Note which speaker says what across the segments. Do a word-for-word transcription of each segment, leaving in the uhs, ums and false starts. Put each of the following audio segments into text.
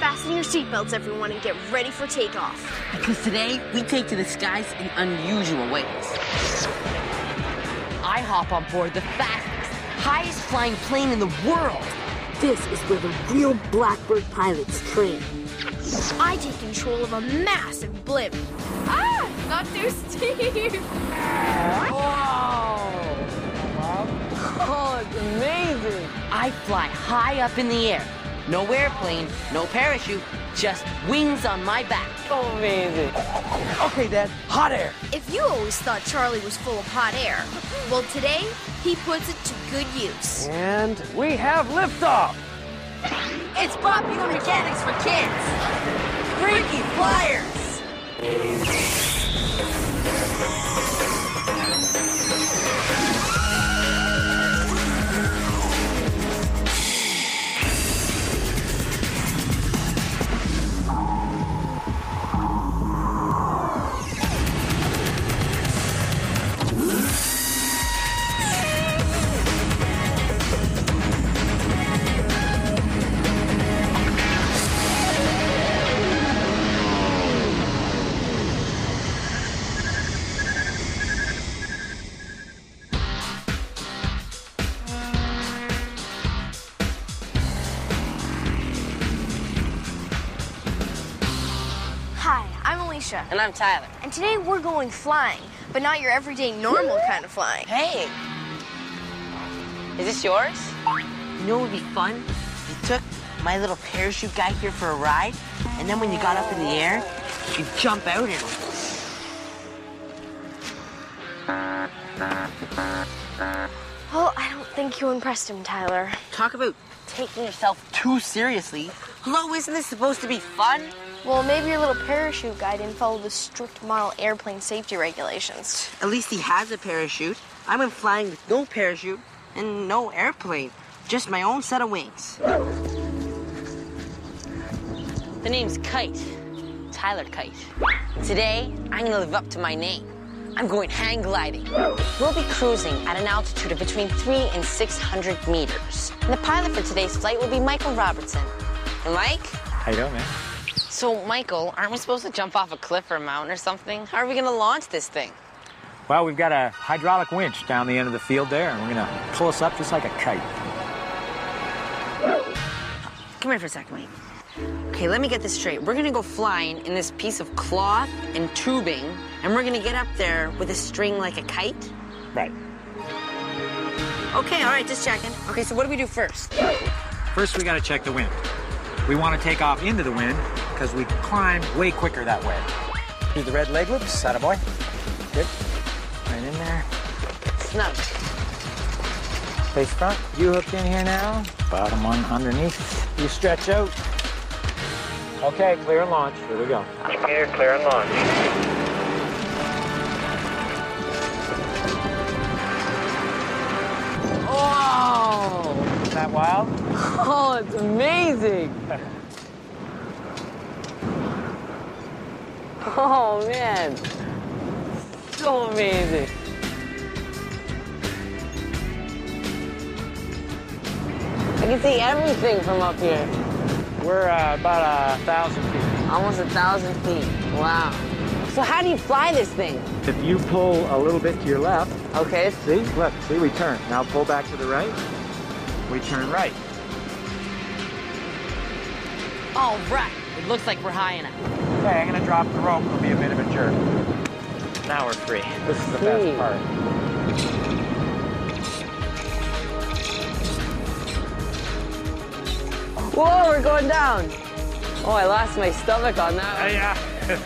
Speaker 1: Fasten your seatbelts, everyone, and get ready for takeoff.
Speaker 2: Because today, we take to the skies in unusual ways. I hop on board the fastest, highest flying plane in the world.
Speaker 3: This is where the real Blackbird pilots train.
Speaker 1: I take control of a massive blimp. Ah, not too steep.
Speaker 2: Whoa! Oh, it's amazing. I fly high up in the air. No airplane, no parachute, just wings on my back.
Speaker 4: So amazing. Okay, Dad, hot air.
Speaker 1: If you always thought Charlie was full of hot air, well, today, he puts it to good use.
Speaker 4: And we have liftoff.
Speaker 2: It's Popular Mechanics for Kids. Freaky Flyers. And I'm Tyler.
Speaker 1: And today we're going flying, but not your everyday normal kind of flying.
Speaker 2: Hey! Is this yours? You know what would be fun? You took my little parachute guy here for a ride, and then when you got up in the air, you jump out and...
Speaker 1: Well, I don't think you impressed him, Tyler.
Speaker 2: Talk about taking yourself too seriously. Hello, isn't this supposed to be fun?
Speaker 1: Well, maybe your little parachute guy didn't follow the strict model airplane safety regulations.
Speaker 2: At least he has a parachute. I went flying with no parachute and no airplane. Just my own set of wings. The name's Kite. Tyler Kite. Today, I'm gonna live up to my name. I'm going hang gliding. We'll be cruising at an altitude of between three and six hundred meters. And the pilot for today's flight will be Michael Robertson. And Mike?
Speaker 5: How you doing, man?
Speaker 2: So, Michael, aren't we supposed to jump off a cliff or a mountain or something? How are we gonna launch this thing?
Speaker 5: Well, we've got a hydraulic winch down the end of the field there, and we're gonna pull us up just like a kite.
Speaker 2: Come here for a second, Mike. Okay, let me get this straight. We're gonna go flying in this piece of cloth and tubing, and we're gonna get up there with a string like a kite?
Speaker 5: Right.
Speaker 2: Okay, all right, just checking. Okay, so what do we do first?
Speaker 5: First, we gotta check the wind. We want to take off into the wind because we climb way quicker that way. Do the red leg loops, attaboy. Good. Right in there.
Speaker 2: Snug.
Speaker 5: Face front. You hooked in here now. Bottom one underneath. You stretch out. Okay, clear and launch. Here we go. Here, clear and launch.
Speaker 2: Oh!
Speaker 5: Isn't that wild?
Speaker 2: Oh, it's amazing. Oh, man. So amazing. I can see everything from up here.
Speaker 5: We're uh, about a thousand feet.
Speaker 2: Almost a thousand feet. Wow. So how do you fly this thing?
Speaker 5: If you pull a little bit to your left,
Speaker 2: okay.
Speaker 5: See, look, see, we turn. Now pull back to the right. We turn right.
Speaker 2: All right. It looks like we're high enough.
Speaker 5: Okay, I'm gonna drop the rope. It'll be a bit of a jerk. Now we're free. This is the best part.
Speaker 2: Whoa, we're going down. Oh, I lost my stomach on that one.
Speaker 5: Yeah.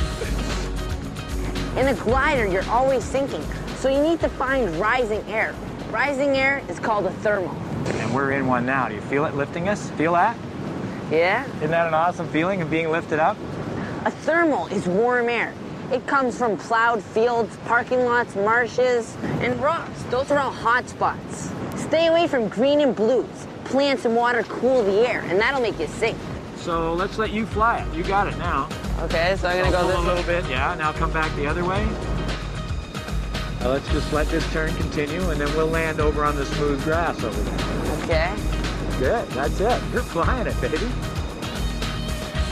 Speaker 2: In a glider, you're always sinking, so you need to find rising air. Rising air is called a thermal.
Speaker 5: And we're in one now. Do you feel it lifting us? Feel that?
Speaker 2: Yeah?
Speaker 5: Isn't that an awesome feeling of being lifted up?
Speaker 2: A thermal is warm air. It comes from plowed fields, parking lots, marshes, and rocks. Those are all hot spots. Stay away from green and blues. Plants and water cool the air, and that'll make you sink.
Speaker 5: So let's let you fly it. You got it now.
Speaker 2: Okay, so I'm gonna
Speaker 5: I'll
Speaker 2: go
Speaker 5: pull
Speaker 2: this
Speaker 5: a little bit. Yeah, now come back the other way. Now let's just let this turn continue, and then we'll land over on the smooth grass over there.
Speaker 2: Okay.
Speaker 5: Good, that's it. You're flying it, baby.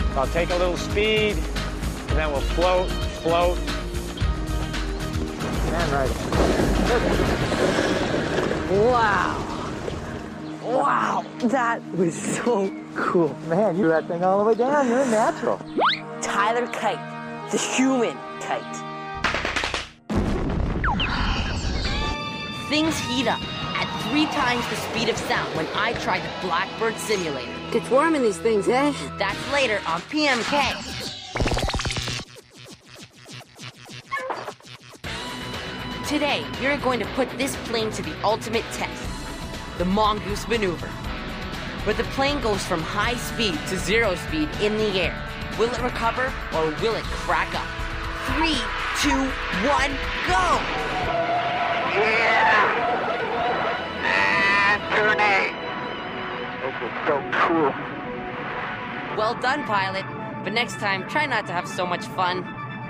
Speaker 4: I'll take a little speed, and then we'll float, float. And right.
Speaker 2: Wow. Wow, that was so cool.
Speaker 5: Man, you that thing all the way down. You're a natural.
Speaker 2: Tyler Kite, the human kite. Things heat up at three times the speed of sound when I try the Blackbird simulator.
Speaker 3: It's warm in these things, eh?
Speaker 2: That's later on P M K. Today, we're going to put this plane to the ultimate test, the Mongoose Maneuver, where the plane goes from high speed to zero speed in the air. Will it recover or will it crack up? Three, two, one, go!
Speaker 5: Yeah! And turn eight. This is so cool.
Speaker 2: Well done, pilot. But next time, try not to have so much fun.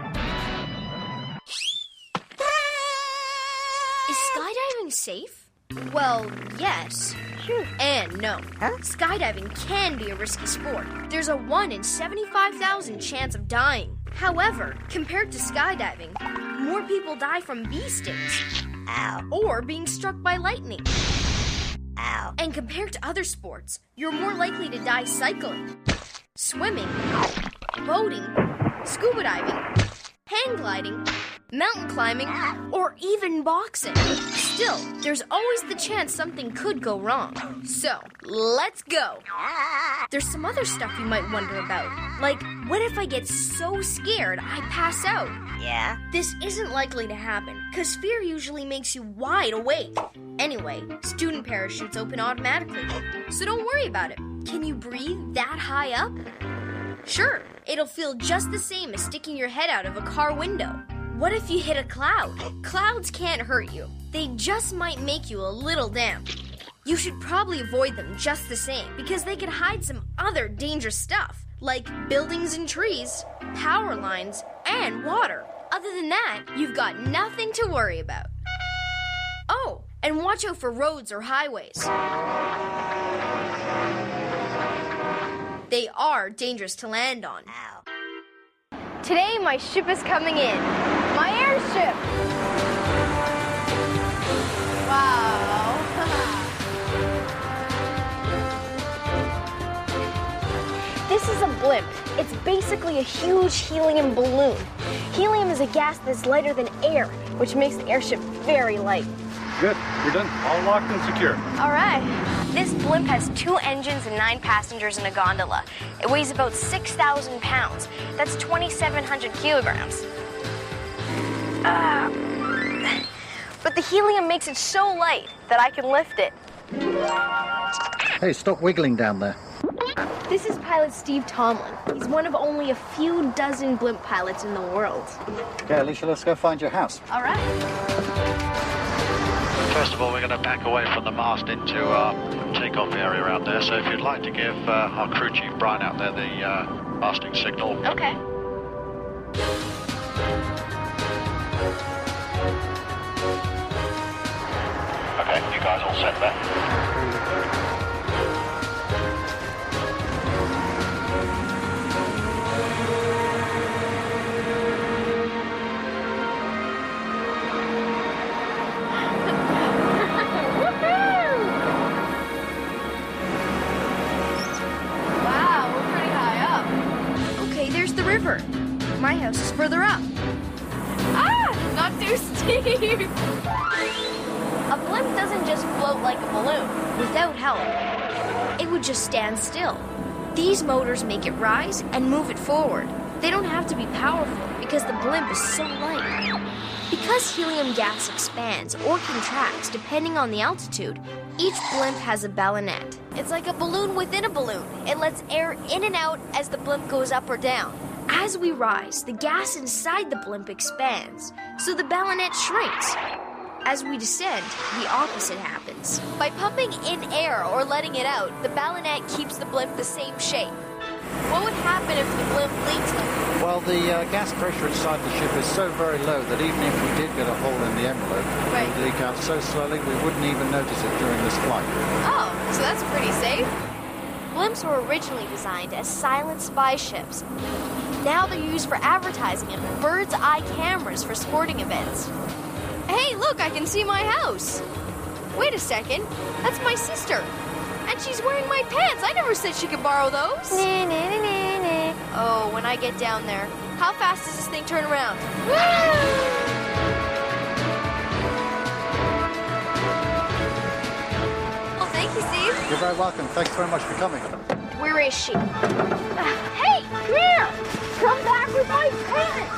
Speaker 1: Is skydiving safe? Well, yes. And no.
Speaker 2: Huh?
Speaker 1: Skydiving can be a risky sport. There's a one in seventy-five thousand chance of dying. However, compared to skydiving, more people die from bee stings.
Speaker 2: Ow.
Speaker 1: Or being struck by lightning.
Speaker 2: Ow.
Speaker 1: And compared to other sports, you're more likely to die cycling, swimming, boating, scuba diving, hang gliding, mountain climbing, or even boxing. Still, there's always the chance something could go wrong. So, let's go. There's some other stuff you might wonder about. Like, what if I get so scared I pass out?
Speaker 2: Yeah?
Speaker 1: This isn't likely to happen, because fear usually makes you wide awake. Anyway, student parachutes open automatically, so don't worry about it. Can you breathe that high up? Sure, it'll feel just the same as sticking your head out of a car window. What if you hit a cloud? Clouds can't hurt you. They just might make you a little damp. You should probably avoid them just the same, because they could hide some other dangerous stuff, like buildings and trees, power lines, and water. Other than that, you've got nothing to worry about. Oh, and watch out for roads or highways. They are dangerous to land on.
Speaker 2: Ow.
Speaker 1: Today, my ship is coming in. My airship! Wow. This is a blimp. It's basically a huge helium balloon. Helium is a gas that's lighter than air, which makes the airship very light.
Speaker 6: Good. You're done. All locked and secure.
Speaker 1: All right. This blimp has two engines and nine passengers in a gondola. It weighs about six thousand pounds. That's twenty-seven hundred kilograms. Uh, but the helium makes it so light that I can lift it.
Speaker 7: Hey, stop wiggling down there.
Speaker 1: This is pilot Steve Tomlin. He's one of only a few dozen blimp pilots in the world.
Speaker 7: Okay, Alicia, let's go find your house.
Speaker 1: All right.
Speaker 8: First of all, we're going to back away from the mast into our takeoff area out there. So if you'd like to give uh, our crew chief, Brian, out there the uh, masting signal.
Speaker 1: Okay.
Speaker 8: Okay, you guys all set there?
Speaker 1: River. My house is further up. Ah! Not too steep! A blimp doesn't just float like a balloon without help. It would just stand still. These motors make it rise and move it forward. They don't have to be powerful because the blimp is so light. Because helium gas expands or contracts depending on the altitude, each blimp has a ballonet. It's like a balloon within a balloon. It lets air in and out as the blimp goes up or down. As we rise, the gas inside the blimp expands, so the ballonet shrinks. As we descend, the opposite happens. By pumping in air or letting it out, the ballonet keeps the blimp the same shape. What would happen if the blimp leaks them?
Speaker 7: Well, the uh, gas pressure inside the ship is so very low that even if we did get a hole in the envelope,
Speaker 1: Right.
Speaker 7: it would leak out so slowly we wouldn't even notice it during this flight.
Speaker 1: Oh, so that's pretty safe. blimps were originally designed as silent spy ships. Now they're used for advertising and bird's eye cameras for sporting events. Hey, look, I can see my house. Wait a second, that's my sister. And she's wearing my pants. I never said she could borrow those.
Speaker 9: Nah, nah, nah, nah, nah.
Speaker 1: Oh, when I get down there, how fast does this thing turn around? Woo! Well, thank you, Steve.
Speaker 7: You're very welcome. Thanks very much for coming.
Speaker 1: Where is she? Uh, hey, come here! Come back with my pants!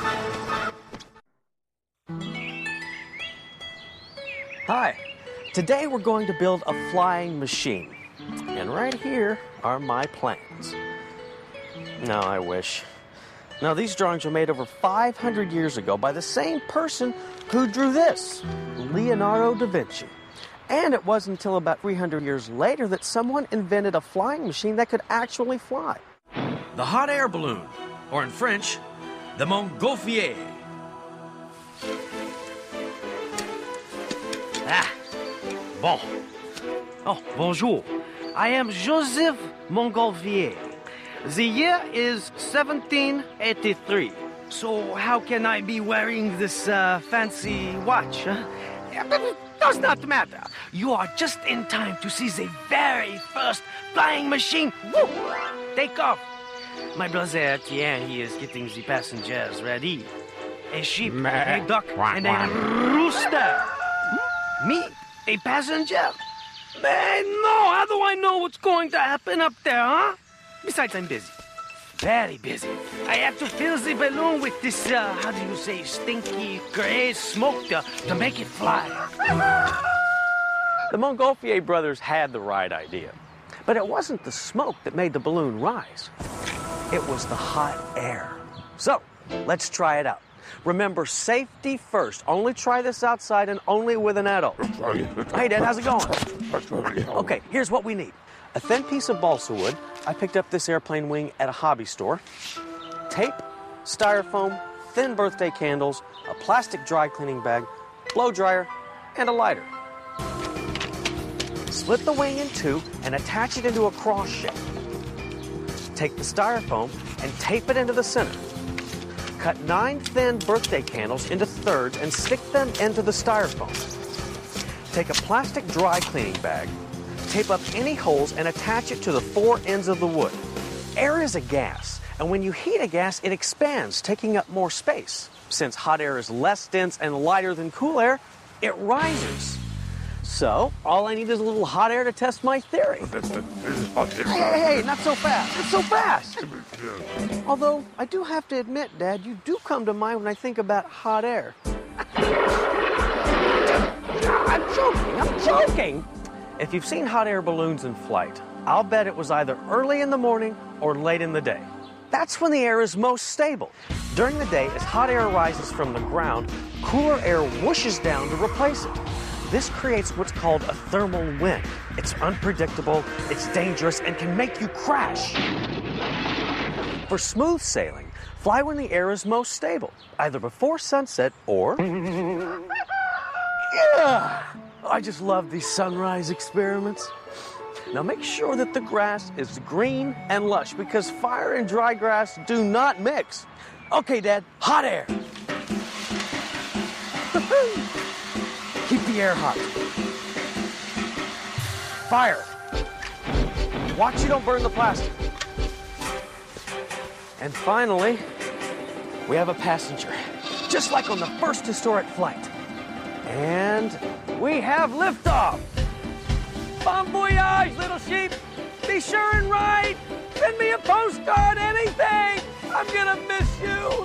Speaker 10: Hi. Today we're going to build a flying machine. And right here are my plans. No, I wish. Now, these drawings were made over five hundred years ago by the same person who drew this, Leonardo da Vinci. And it wasn't until about three hundred years later that someone invented a flying machine that could actually fly.
Speaker 11: The hot air balloon, or in French, the Montgolfier. Ah, bon. Oh, bonjour. I am Joseph Montgolfier. The year is seventeen eighty-three. So how can I be wearing this uh, fancy watch? Huh? It does not matter. You are just in time to see the very first flying machine. Woo! Take off. My brother Etienne, he is getting the passengers ready. A sheep, a duck, and a rooster. Hmm? Me? A passenger? Man, no, how do I know what's going to happen up there, huh? Besides, I'm busy. Very busy. I have to fill the balloon with this, uh, how do you say, stinky gray smoke to, to make it fly.
Speaker 10: The Montgolfier brothers had the right idea. But it wasn't the smoke that made the balloon rise. It was the hot air. So, let's try it out. Remember, safety first. Only try this outside and only with an adult. Hey, Dad, how's it going? Okay, here's what we need. A thin piece of balsa wood. I picked up this airplane wing at a hobby store. Tape, styrofoam, thin birthday candles, a plastic dry cleaning bag, blow dryer, and a lighter. Split the wing in two and attach it into a cross shape. Take the styrofoam and tape it into the center. Cut nine thin birthday candles into thirds and stick them into the styrofoam. Take a plastic dry cleaning bag, tape up any holes and attach it to the four ends of the wood. Air is a gas, and when you heat a gas, it expands, taking up more space. Since hot air is less dense and lighter than cool air, it rises. So, all I need is a little hot air to test my theory. Hey, hey, hey, not so fast, not so fast! Although, I do have to admit, Dad, you do come to mind when I think about hot air. I'm joking, I'm joking! If you've seen hot air balloons in flight, I'll bet it was either early in the morning or late in the day. That's when the air is most stable. During the day, as hot air rises from the ground, cooler air whooshes down to replace it. This creates what's called a thermal wind. It's unpredictable, it's dangerous, and can make you crash. For smooth sailing, fly when the air is most stable, either before sunset or... Yeah! I just love these sunrise experiments. Now make sure that the grass is green and lush, because fire and dry grass do not mix. Okay, Dad, hot air. Keep the air hot. Fire. Watch you don't burn the plastic. And finally, we have a passenger, just like on the first historic flight. And we have liftoff. Bon voyage, little sheep. Be sure and write. Send me a postcard, anything. I'm gonna miss you.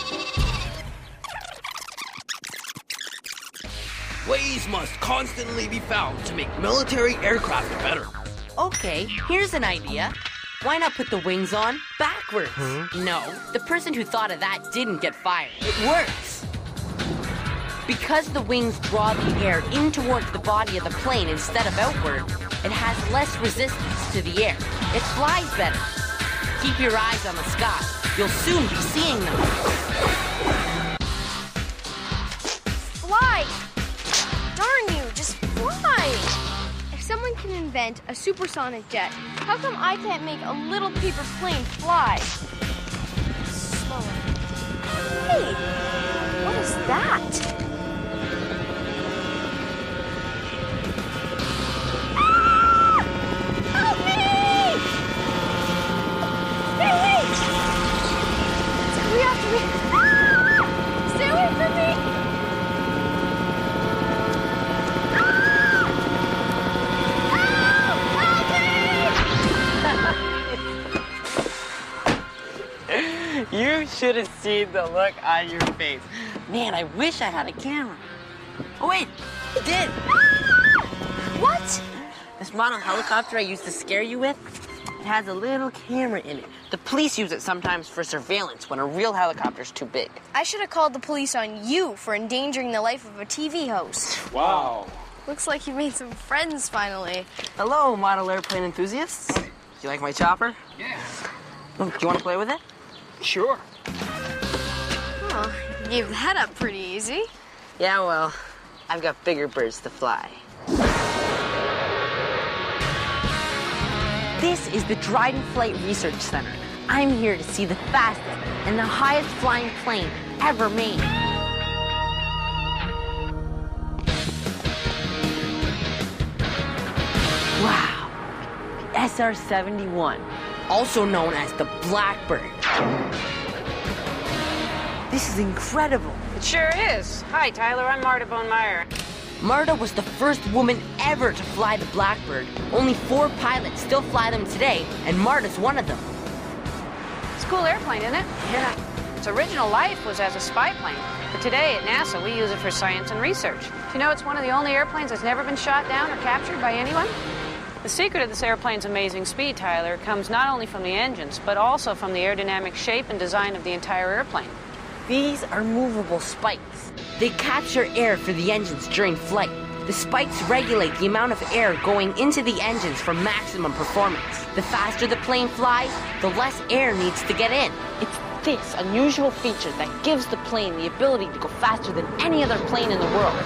Speaker 11: Ways must constantly be found to make military aircraft better.
Speaker 2: Okay, here's an idea. Why not put the wings on backwards?
Speaker 11: Huh?
Speaker 2: No, the person who thought of that didn't get fired. It works. Because the wings draw the air in towards the body of the plane instead of outward, it has less resistance to the air. It flies better. Keep your eyes on the sky. You'll soon be seeing them.
Speaker 1: Fly! Darn you, just fly! If someone can invent a supersonic jet, how come I can't make a little paper plane fly? Slower. Hey, what is that? Ah! Help me! Hey, wait! It's coming after me. Ah! Stay away from me!
Speaker 2: You should have seen the look on your face. Man, I wish I had a camera. Oh, wait, I did.
Speaker 1: What?
Speaker 2: This model helicopter I used to scare you with, it has a little camera in it. The police use it sometimes for surveillance when a real helicopter's too big.
Speaker 1: I should have called the police on you for endangering the life of a T V host.
Speaker 6: Wow.
Speaker 1: Looks like you made some friends finally.
Speaker 2: Hello, model airplane enthusiasts. Do you like my chopper?
Speaker 6: Yeah.
Speaker 2: Oh, do you want to play with it?
Speaker 6: Sure.
Speaker 1: Oh, you gave that up pretty easy.
Speaker 2: Yeah, well, I've got bigger birds to fly. This is the Dryden Flight Research Center. I'm here to see the fastest and the highest flying plane ever made. Wow. S R seventy-one, also known as the Blackbird. This is incredible.
Speaker 9: It sure is. Hi, Tyler. I'm Marta Bonemeyer.
Speaker 2: Marta was the first woman ever to fly the Blackbird. Only four pilots still fly them today, and Marta's one of them.
Speaker 9: It's a cool airplane, isn't it?
Speaker 2: Yeah.
Speaker 9: Its original life was as a spy plane, but today at NASA we use it for science and research. Do you know it's one of the only airplanes that's never been shot down or captured by anyone? The secret of this airplane's amazing speed, Tyler, comes not only from the engines, but also from the aerodynamic shape and design of the entire airplane.
Speaker 2: These are movable spikes. They capture air for the engines during flight. The spikes regulate the amount of air going into the engines for maximum performance. The faster the plane flies, the less air needs to get in. It's this unusual feature that gives the plane the ability to go faster than any other plane in the world.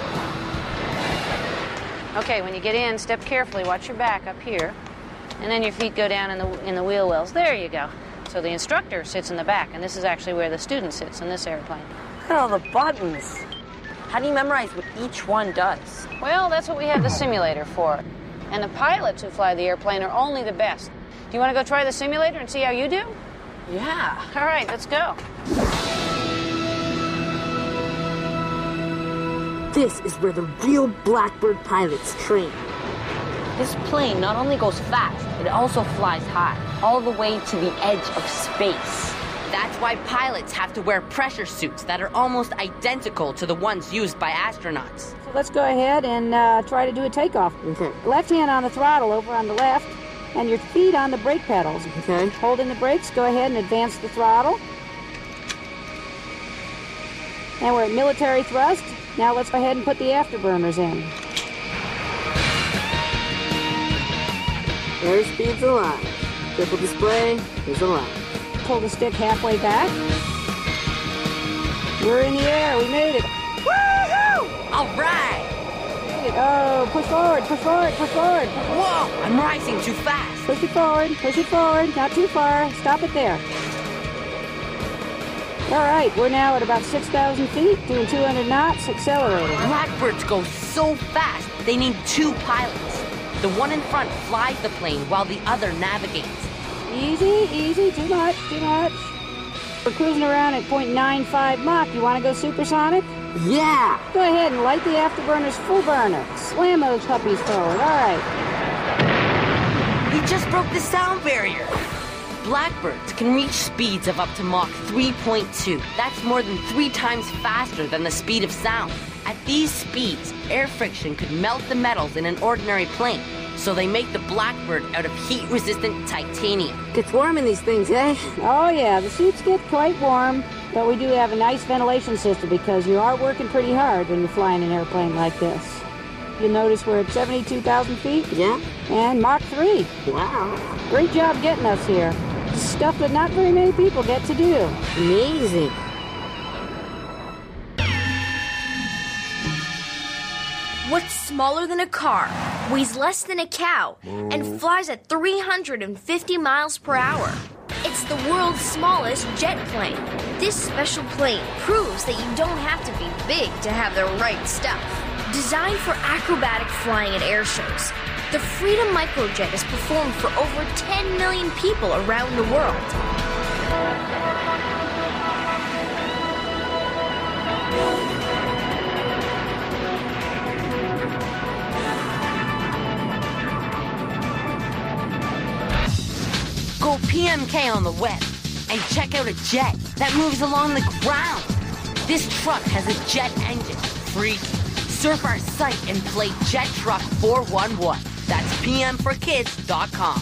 Speaker 9: Okay, when you get in, step carefully, watch your back up here, and then your feet go down in the, in the wheel wells. There you go. So the instructor sits in the back, and this is actually where the student sits in this airplane.
Speaker 2: Look at all the buttons. How do you memorize what each one does?
Speaker 9: Well, that's what we have the simulator for. And the pilots who fly the airplane are only the best. Do you want to go try the simulator and see how you do?
Speaker 2: Yeah.
Speaker 9: All right, let's go.
Speaker 3: This is where the real Blackbird pilots train.
Speaker 2: This plane not only goes fast, it also flies high, all the way to the edge of space. That's why pilots have to wear pressure suits that are almost identical to the ones used by astronauts.
Speaker 12: So let's go ahead and uh, try to do a takeoff.
Speaker 3: Okay.
Speaker 12: Left hand on the throttle over on the left, and your feet on the brake pedals.
Speaker 3: Okay.
Speaker 12: Holding the brakes, go ahead and advance the throttle. And we're at military thrust. Now let's go ahead and put the afterburners in.
Speaker 3: Airspeed's alive. Triple display is alive.
Speaker 12: Pull the stick halfway back. We're in the air. We made it.
Speaker 2: Woohoo! All right.
Speaker 12: Oh, push forward, push forward, push forward.
Speaker 2: Whoa, I'm rising too fast.
Speaker 12: Push it forward, push it forward. Not too far. Stop it there. All right, we're now at about six thousand feet, doing two hundred knots, accelerating.
Speaker 2: Blackbirds go so fast, they need two pilots. The one in front flies the plane while the other navigates.
Speaker 12: Easy, easy, too much, too much. We're cruising around at point nine five Mach. You want to go supersonic?
Speaker 3: Yeah!
Speaker 12: Go ahead and light the afterburners full burner. Slam those puppies forward, all right.
Speaker 2: We just broke the sound barrier. Blackbirds can reach speeds of up to Mach three point two. That's more than three times faster than the speed of sound. At these speeds, air friction could melt the metals in an ordinary plane, so they make the Blackbird out of heat-resistant titanium.
Speaker 3: Gets warm in these things, eh?
Speaker 12: Oh, yeah, the suits get quite warm, but we do have a nice ventilation system because you are working pretty hard when you're flying an airplane like this. You'll notice we're at seventy-two thousand feet.
Speaker 3: Yeah.
Speaker 12: And Mach three.
Speaker 3: Wow.
Speaker 12: Great job getting us here. Stuff that not very many people get to do.
Speaker 3: Amazing.
Speaker 1: what's smaller than a car, weighs less than a cow, and flies at three hundred fifty miles per hour. It's the world's smallest jet plane. This special plane proves that you don't have to be big to have the right stuff. Designed for acrobatic flying at air shows, the Freedom Microjet has performed for over ten million people around the world.
Speaker 2: Go P M K on the web and check out a jet that moves along the ground. This truck has a jet engine. Freaky. Surf our site and play Jet Truck four one one. That's P M for kids dot com.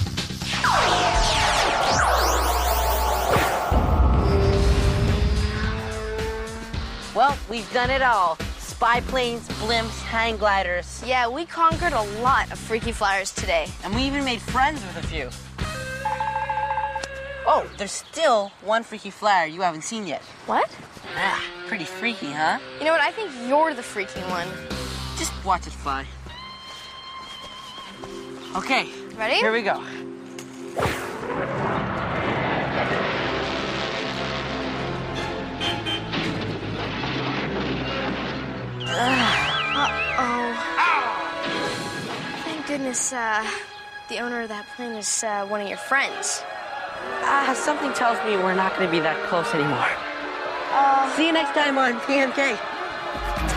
Speaker 2: Well, we've done it all. Spy planes, blimps, hang gliders.
Speaker 1: Yeah, we conquered a lot of freaky flyers today.
Speaker 2: And we even made friends with a few. Oh, there's still one freaky flyer you haven't seen yet.
Speaker 1: What?
Speaker 2: Ah, pretty freaky, huh?
Speaker 1: You know what? I think you're the freaky one.
Speaker 2: Just watch it fly. Okay.
Speaker 1: Ready?
Speaker 2: Here we go.
Speaker 1: Uh-oh. Thank goodness, uh, the owner of that plane is, uh, one of your friends.
Speaker 2: Ah, something tells me we're not going to be that close anymore.
Speaker 1: Uh,
Speaker 2: See you next time on P M K.